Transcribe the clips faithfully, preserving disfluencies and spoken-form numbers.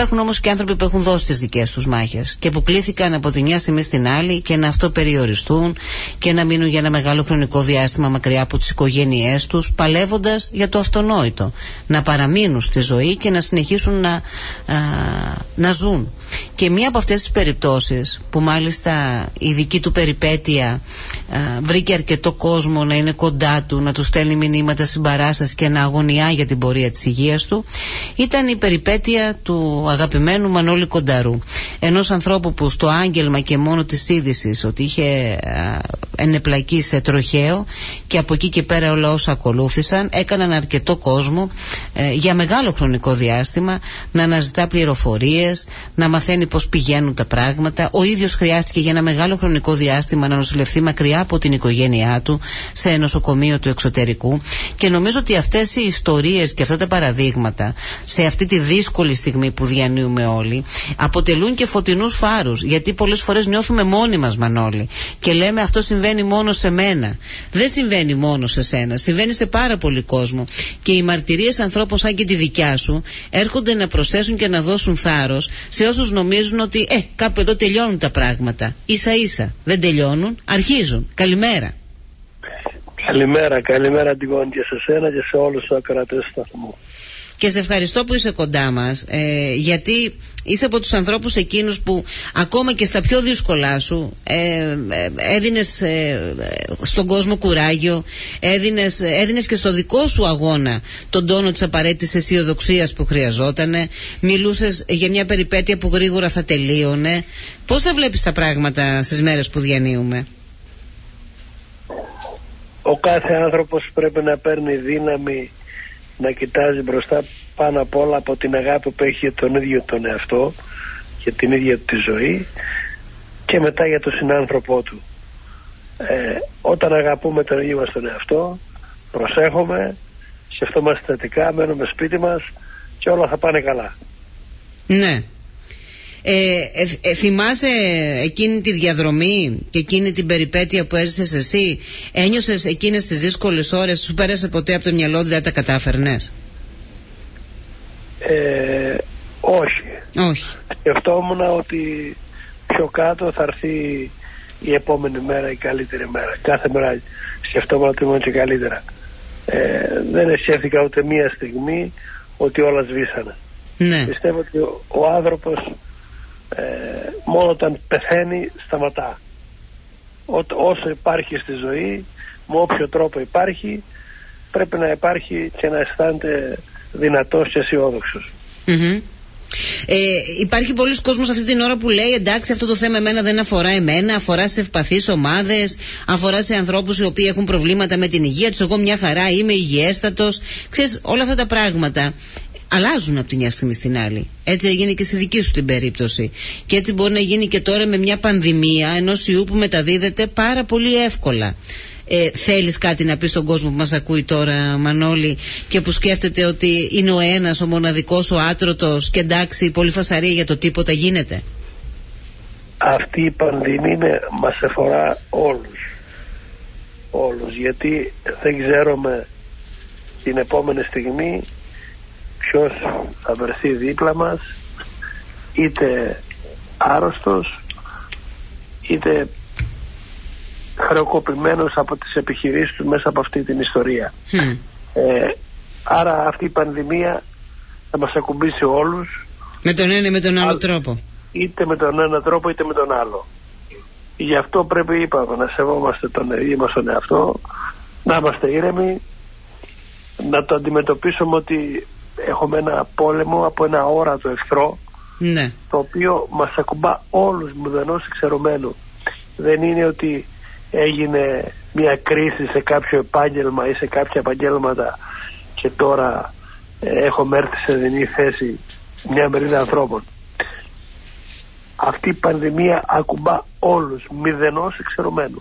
Υπάρχουν όμως και άνθρωποι που έχουν δώσει τις δικές τους μάχες και που κλήθηκαν από τη μια στιγμή στην άλλη και να αυτοπεριοριστούν και να μείνουν για ένα μεγάλο χρονικό διάστημα μακριά από τις οικογένειές τους, παλεύοντας για το αυτονόητο, να παραμείνουν στη ζωή και να συνεχίσουν να, α, να ζουν. Και μία από αυτές τις περιπτώσεις που μάλιστα η δική του περιπέτεια α, βρήκε αρκετό κόσμο να είναι κοντά του, να του στέλνει μηνύματα συμπαράστασης και να αγωνιά για την πορεία της υγείας του, ήταν η περιπέτεια του αγαπημένου Μανώλη Κονταρού, ενός ανθρώπου που στο άγγελμα και μόνο της είδησης ότι είχε α, ενεπλακεί σε τροχαίο, και από εκεί και πέρα όλα όσα ακολούθησαν έκαναν αρκετό κόσμο ε, για μεγάλο χρονικό διάστημα να αναζητά πληροφορίες, να μαθαίνει πώς πηγαίνουν τα πράγματα. Ο ίδιος χρειάστηκε για ένα μεγάλο χρονικό διάστημα να νοσηλευθεί μακριά από την οικογένειά του σε νοσοκομείο του εξωτερικού, και νομίζω ότι αυτές οι ιστορίες και αυτά τα παραδείγματα σε αυτή τη δύσκολη στιγμή που διανύουμε όλοι αποτελούν και φωτεινούς φάρους, γιατί πολλές φορές νιώθουμε μόνοι μας, Μανώλη, και λέμε αυτό συμβαίνει μόνο σε μένα. Δεν συμβαίνει μόνο σε σένα, συμβαίνει σε πάρα πολύ κόσμο, και οι μαρτυρίες ανθρώπων σαν και τη δικιά σου έρχονται να προσθέσουν και να δώσουν θάρρος σε όσους νομίζουν ότι ε, κάπου εδώ τελειώνουν τα πράγματα. Ίσα ίσα δεν τελειώνουν, αρχίζουν. Καλημέρα. Καλημέρα, καλημέρα Αντιγόνη, και σε σένα και σε όλους τους ακροατές του σταθμού. Και σε ευχαριστώ που είσαι κοντά μας, ε, γιατί είσαι από τους ανθρώπους εκείνους που ακόμα και στα πιο δύσκολά σου ε, ε, έδινες ε, στον κόσμο κουράγιο, έδινες, έδινες και στο δικό σου αγώνα τον τόνο της απαραίτητης αισιοδοξίας που χρειαζότανε, μιλούσες για μια περιπέτεια που γρήγορα θα τελείωνε. Πώς θα βλέπεις τα πράγματα στις μέρες που διανύουμε? Ο κάθε άνθρωπος πρέπει να παίρνει δύναμη, να κοιτάζει μπροστά πάνω απ' όλα από την αγάπη που έχει για τον ίδιο τον εαυτό, για την ίδια τη ζωή, και μετά για τον συνάνθρωπό του. Ε, όταν αγαπούμε τον ίδιο μας τον εαυτό, προσέχουμε, σκεφτόμαστε θετικά, μένουμε σπίτι μας και όλα θα πάνε καλά. Ναι. Ε, ε, ε, θυμάσαι εκείνη τη διαδρομή και εκείνη την περιπέτεια που έζησες εσύ? Ένιωσες εκείνες τις δύσκολες ώρες, σου πέρασε ποτέ από το μυαλό, δηλαδή τα κατάφερνες? Ε, όχι. Όχι. Σκεφτόμουν ότι πιο κάτω θα έρθει η επόμενη μέρα, η καλύτερη μέρα. Κάθε μέρα σκεφτόμουν ότι ήμουν και καλύτερα. Ε, δεν αισθάνθηκα ούτε μία στιγμή ότι όλα σβήσανε. Ναι. Πιστεύω ότι ο, ο άνθρωπος Ε, μόνο όταν πεθαίνει σταματά. Ό, όσο υπάρχει στη ζωή, με όποιο τρόπο υπάρχει, πρέπει να υπάρχει και να αισθάνεται δυνατός και αισιόδοξος. Mm-hmm. Ε, υπάρχει πολλοί κόσμος αυτή την ώρα που λέει εντάξει, αυτό το θέμα εμένα δεν αφορά εμένα, αφορά σε ευπαθείς ομάδες, αφορά σε ανθρώπους οι οποίοι έχουν προβλήματα με την υγεία τους, εγώ μια χαρά είμαι υγιέστατος. Ξέρεις, όλα αυτά τα πράγματα αλλάζουν από τη μια στιγμή στην άλλη. Έτσι έγινε και στη δική σου την περίπτωση. Και έτσι μπορεί να γίνει και τώρα με μια πανδημία ενός ιού που μεταδίδεται πάρα πολύ εύκολα. Ε, θέλεις κάτι να πεις στον κόσμο που μας ακούει τώρα, Μανώλη, και που σκέφτεται ότι είναι ο ένας, ο μοναδικός, ο άτρωτος, και εντάξει, πολύ φασαρία για το τίποτα γίνεται? Αυτή η πανδημία είναι, μας αφορά όλους. Όλους, γιατί δεν ξέρουμε την επόμενη στιγμή ποιος θα βρεθεί δίπλα μας, είτε άρρωστος είτε χρεοκοπημένος από τις επιχειρήσεις του μέσα από αυτή την ιστορία. Mm. Ε, άρα αυτή η πανδημία θα μας ακουμπήσει όλους, με τον ένα ή με τον άλλο τρόπο, είτε με τον ένα τρόπο είτε με τον άλλο. Γι' αυτό πρέπει, είπαμε, να σεβόμαστε τον ίδιο μας τον εαυτό, να είμαστε ήρεμοι, να το αντιμετωπίσουμε ότι έχουμε ένα πόλεμο από ένα αόρατο εχθρό, ναι, το οποίο μας ακουμπά όλους μηδενός εξαιρωμένου. Δεν είναι ότι έγινε μια κρίση σε κάποιο επάγγελμα ή σε κάποια επαγγέλματα και τώρα ε, έχουμε έρθει σε δινή θέση μια μερίδα ανθρώπων. Αυτή η πανδημία ακουμπά όλους μηδενός εξαιρωμένου.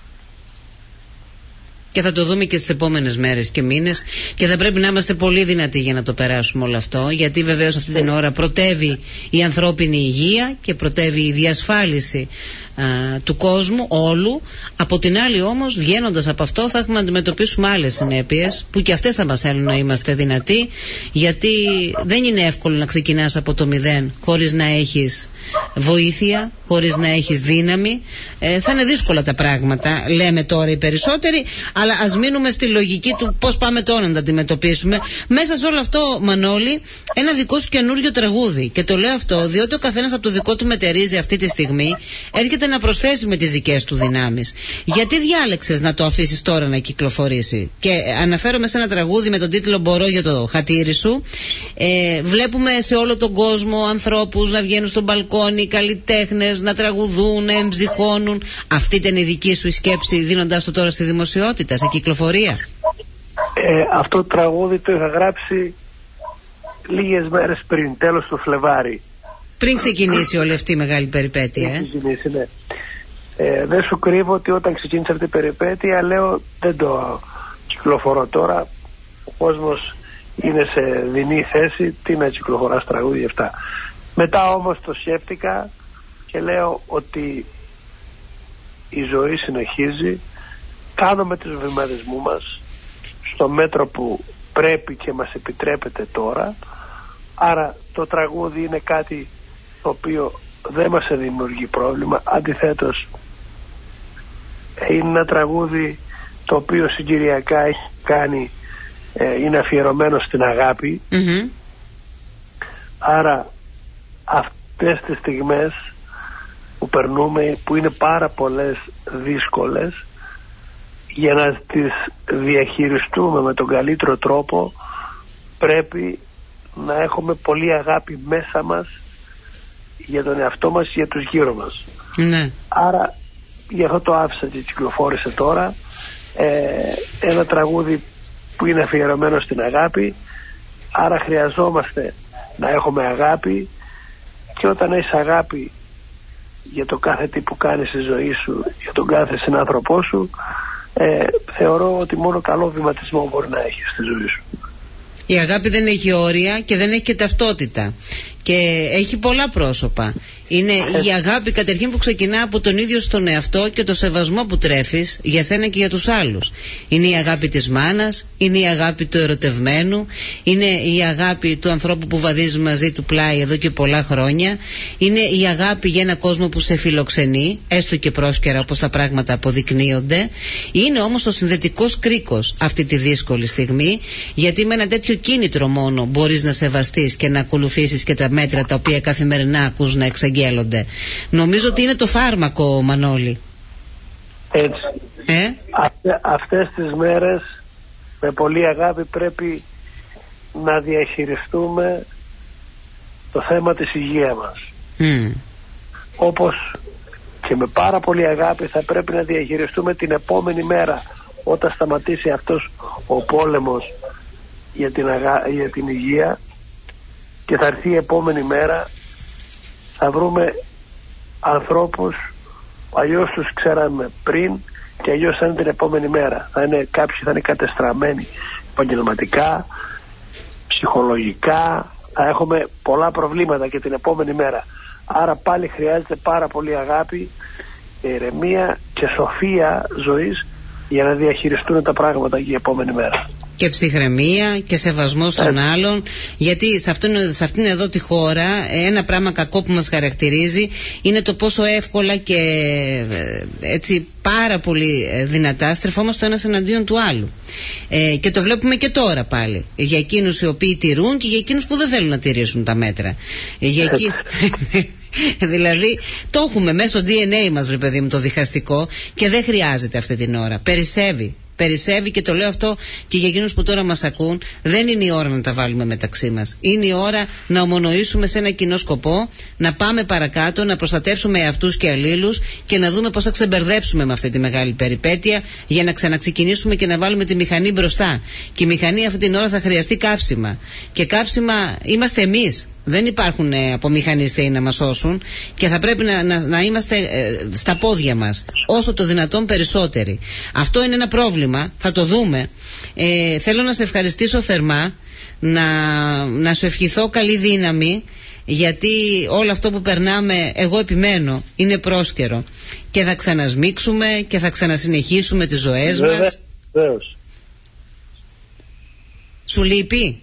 Και θα το δούμε και στις επόμενες μέρες και μήνες, και θα πρέπει να είμαστε πολύ δυνατοί για να το περάσουμε όλο αυτό, γιατί βεβαίως αυτή την ώρα πρωτεύει η ανθρώπινη υγεία και πρωτεύει η διασφάλιση του κόσμου όλου. Από την άλλη όμως, βγαίνοντας από αυτό, θα έχουμε να αντιμετωπίσουμε άλλες συνέπειες που και αυτές θα μας θέλουν να είμαστε δυνατοί, γιατί δεν είναι εύκολο να ξεκινάς από το μηδέν χωρίς να έχεις βοήθεια, χωρίς να έχεις δύναμη. Ε, θα είναι δύσκολα τα πράγματα, λέμε τώρα οι περισσότεροι, αλλά ας μείνουμε στη λογική του πώς πάμε τώρα να τα αντιμετωπίσουμε. Μέσα σε όλο αυτό, Μανώλη, ένα δικό σου καινούριο τραγούδι. Και το λέω αυτό διότι ο καθένας από το δικό του μετερίζει αυτή τη στιγμή έρχεται να προσθέσει με τις δικές του δυνάμεις. Γιατί διάλεξες να το αφήσεις τώρα να κυκλοφορήσει? Και αναφέρομαι σε ένα τραγούδι με τον τίτλο «Μπορώ για το χατήρι σου». Ε, βλέπουμε σε όλο τον κόσμο ανθρώπους να βγαίνουν στο μπαλκόνι, καλλιτέχνες να τραγουδούν, να εμψυχώνουν. Αυτή ήταν η δική σου η σκέψη δίνοντάς το τώρα στη δημοσιότητα, σε κυκλοφορία? Ε, αυτό το τραγούδι το είχα γράψει λίγες μέρες πριν, τέλος του Φλεβάρι. Πριν ξεκινήσει όλη αυτή η μεγάλη περιπέτεια. Πριν ξεκινήσει, ναι. Ε, δεν σου κρύβω ότι όταν ξεκίνησε αυτή η περιπέτεια λέω δεν το κυκλοφορώ τώρα. Ο κόσμος είναι σε δεινή θέση, τι να κυκλοφοράς τραγούδια αυτά. Μετά όμως το σκέφτηκα και λέω ότι η ζωή συνεχίζει, κάνουμε τις βημάδες μας στο μέτρο που πρέπει και μας επιτρέπεται τώρα. Άρα το τραγούδι είναι κάτι το οποίο δεν μας δημιουργεί πρόβλημα, αντιθέτως είναι ένα τραγούδι το οποίο συγκυριακά έχει κάνει, ε, είναι αφιερωμένο στην αγάπη. Mm-hmm. Άρα αυτές τις στιγμές που περνούμε, που είναι πάρα πολλές δύσκολες, για να τις διαχειριστούμε με τον καλύτερο τρόπο πρέπει να έχουμε πολύ αγάπη μέσα μας για τον εαυτό μας και για τους γύρω μας. Ναι. Άρα γι' αυτό το άφησα και κυκλοφόρησε τώρα, ε, ένα τραγούδι που είναι αφιερωμένο στην αγάπη. Άρα χρειαζόμαστε να έχουμε αγάπη, και όταν έχεις αγάπη για το κάθε τι που κάνεις στη ζωή σου, για τον κάθε συνάνθρωπό σου, ε, θεωρώ ότι μόνο καλό βηματισμό μπορεί να έχεις στη ζωή σου. Η αγάπη δεν έχει όρια και δεν έχει και ταυτότητα και έχει πολλά πρόσωπα. Είναι η αγάπη καταρχήν που ξεκινά από τον ίδιο στον εαυτό και το σεβασμό που τρέφεις για σένα και για τους άλλους. Είναι η αγάπη της μάνας, είναι η αγάπη του ερωτευμένου, είναι η αγάπη του ανθρώπου που βαδίζει μαζί του πλάι εδώ και πολλά χρόνια, είναι η αγάπη για ένα κόσμο που σε φιλοξενεί, έστω και πρόσκαιρα όπως τα πράγματα αποδεικνύονται. Είναι όμως ο συνδετικός κρίκος αυτή τη δύσκολη στιγμή, γιατί με ένα τέτοιο κίνητρο μόνο μπορείς να σεβαστείς και να ακολουθήσεις και τα μέτρα τα οποία καθημερινά ακούς να εξαγγέλλονται. Νομίζω ότι είναι το φάρμακο, Μανώλη. Έτσι. Ε? Αυτέ, αυτές τις μέρες με πολύ αγάπη πρέπει να διαχειριστούμε το θέμα της υγείας μας. Mm. Όπως και με πάρα πολύ αγάπη θα πρέπει να διαχειριστούμε την επόμενη μέρα, όταν σταματήσει αυτός ο πόλεμος για την, αγα... για την υγεία, και θα έρθει η επόμενη μέρα, θα βρούμε ανθρώπους που αλλιώς τους ξέραμε πριν και αλλιώς θα είναι την επόμενη μέρα. Θα είναι, κάποιοι θα είναι κατεστραμμένοι επαγγελματικά, ψυχολογικά, θα έχουμε πολλά προβλήματα και την επόμενη μέρα. Άρα πάλι χρειάζεται πάρα πολύ αγάπη, ηρεμία και σοφία ζωής για να διαχειριστούν τα πράγματα και η επόμενη μέρα. Και ψυχραιμία και σεβασμός των άλλων, γιατί σε αυτήν, σε αυτήν εδώ τη χώρα ένα πράγμα κακό που μας χαρακτηρίζει είναι το πόσο εύκολα και έτσι πάρα πολύ δυνατά στρεφόμαστε το ένας εναντίον του άλλου. Ε, και το βλέπουμε και τώρα πάλι, για εκείνους οι οποίοι τηρούν και για εκείνους που δεν θέλουν να τηρήσουν τα μέτρα. Για εκεί... Δηλαδή το έχουμε μέσω ντι εν έι μας, ρε παιδί μου, το διχαστικό, και δεν χρειάζεται αυτή την ώρα. Περισσεύει. Περισσεύει, και το λέω αυτό και για εκείνους που τώρα μας ακούν, δεν είναι η ώρα να τα βάλουμε μεταξύ μας. Είναι η ώρα να ομονοήσουμε σε ένα κοινό σκοπό, να πάμε παρακάτω, να προστατεύσουμε εαυτούς και αλλήλους και να δούμε πώς θα ξεμπερδέψουμε με αυτή τη μεγάλη περιπέτεια για να ξαναξεκινήσουμε και να βάλουμε τη μηχανή μπροστά. Και η μηχανή αυτή την ώρα θα χρειαστεί καύσιμα. Και καύσιμα είμαστε εμείς. Δεν υπάρχουν ε, απομηχανιστές να μας σώσουν, και θα πρέπει να, να, να είμαστε ε, στα πόδια μας όσο το δυνατόν περισσότεροι. Αυτό είναι ένα πρόβλημα, θα το δούμε. Ε, θέλω να σε ευχαριστήσω θερμά, να, να σου ευχηθώ καλή δύναμη. γιατί όλο αυτό που περνάμε, εγώ επιμένω, είναι πρόσκαιρο και θα ξανασμίξουμε και θα ξανασυνεχίσουμε τις ζωές Βέβαια, μας. Βέβαιως. Σου λείπει,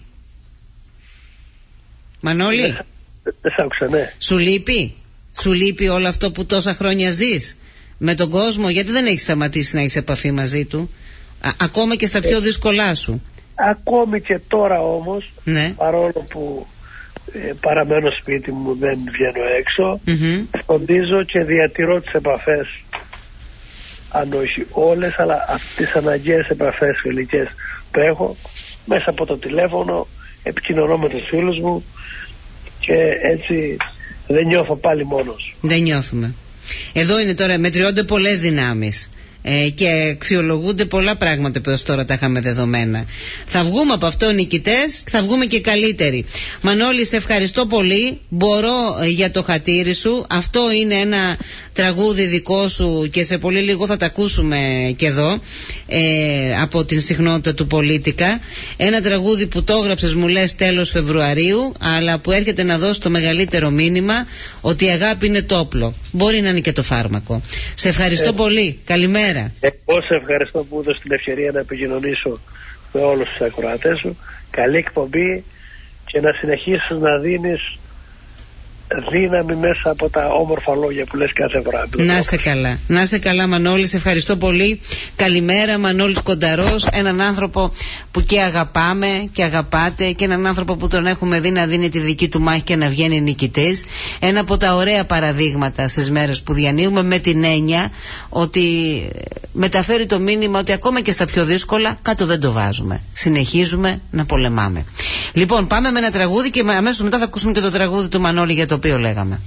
Μανώλη? Δεν σ' άκουσα, ναι. Σου λείπει, σου λείπει όλο αυτό που τόσα χρόνια ζεις με τον κόσμο, γιατί δεν έχεις σταματήσει να έχεις επαφή μαζί του, Α, ακόμα και στα πιο δύσκολά σου? Ακόμη και τώρα όμως, Ναι. παρόλο που ε, παραμένω σπίτι μου, δεν βγαίνω έξω, Mm-hmm. φροντίζω και διατηρώ τις επαφές, αν όχι όλες, αλλά τις αναγκαίες επαφές φιλικές που έχω μέσα από το τηλέφωνο, επικοινωνώ με τους φίλους μου και έτσι δεν νιώθω πάλι μόνος. Δεν νιώθουμε. Εδώ είναι τώρα, μετριώνται πολλές δυνάμεις ε, και αξιολογούνται πολλά πράγματα που έως τώρα τα είχαμε δεδομένα. Θα βγούμε από αυτό νικητές και θα βγούμε και καλύτεροι. Μανώλη, σε ευχαριστώ πολύ. Μπορώ ε, για το χατήρι σου. Αυτό είναι ένα τραγούδι δικό σου και σε πολύ λίγο θα τα ακούσουμε και εδώ ε, από την συχνότητα του Πολίτικα. Ένα τραγούδι που το έγραψες, μου λες, τέλος Φεβρουαρίου, αλλά που έρχεται να δώσει το μεγαλύτερο μήνυμα ότι η αγάπη είναι το όπλο. Μπορεί να είναι και το φάρμακο. Σε ευχαριστώ ε, πολύ. Καλημέρα. Εγώ σε ευχαριστώ που έδωσε την ευκαιρία να επικοινωνήσω με όλους τους ακροατές σου. Καλή εκπομπή και να συνεχίσεις να δίνεις δύναμη μέσα από τα όμορφα λόγια που λες κάθε φορά. Να σε καλά, να σε καλά Μανώλη, σε ευχαριστώ πολύ. Καλημέρα, Μανώλης Κονταρός, έναν άνθρωπο που και αγαπάμε και αγαπάτε και έναν άνθρωπο που τον έχουμε δει να δίνει τη δική του μάχη και να βγαίνει νικητής. Ένα από τα ωραία παραδείγματα στις μέρες που διανύουμε, με την έννοια ότι μεταφέρει το μήνυμα ότι ακόμα και στα πιο δύσκολα κάτω δεν το βάζουμε. Συνεχίζουμε να πολεμάμε. Λοιπόν, πάμε με ένα τραγούδι και αμέσως μετά θα ακούσουμε και το τραγούδι του Μανώλη για το οποίο λέγαμε.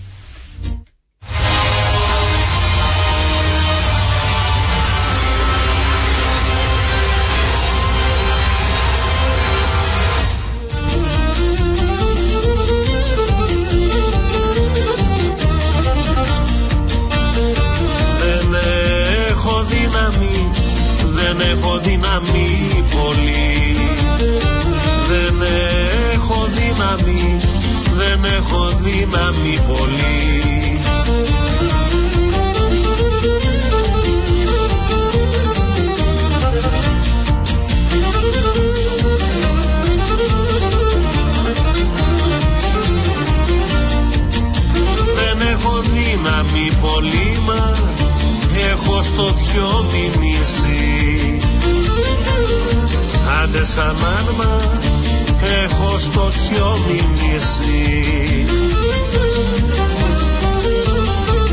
Δεν έχω δύναμη, δεν έχω δύναμη πολύ. Δεν έχω δύναμη, δεν έχω δύναμη πολύ. Δεν έχω δύναμη πολύ, μα έχω στο δυο μηνύσει. Άντε σαν άρμα έχω στο δυο μηνύσει.